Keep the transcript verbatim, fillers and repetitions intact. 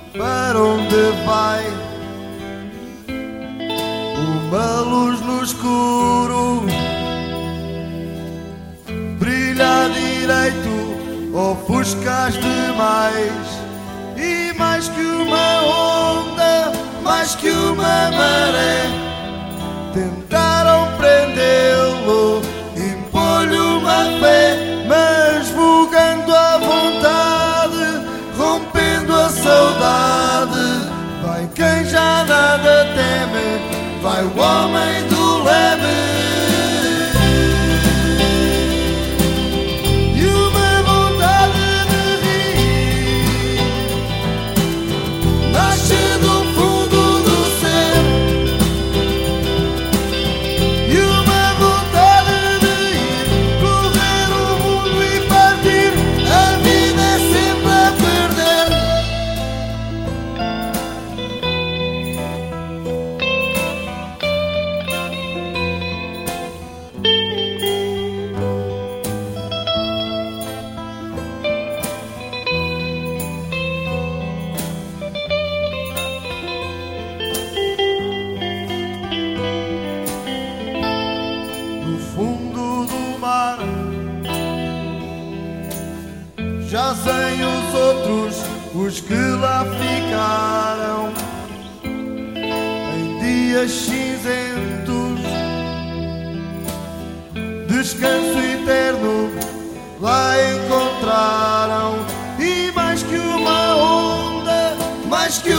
para onde vai? Uma luz no escuro brilha direito, ofuscas demais. E mais que uma onda, mais que uma maré, tentaram prendê-lo, impor-lhe uma fé, mas vogando à vontade, rompendo a saudade. Vai quem já nada teme, vai o homem do leme. Já sem os outros, os que lá ficaram, em dias cinzentos, descanso eterno lá encontraram. E mais que uma onda, mais que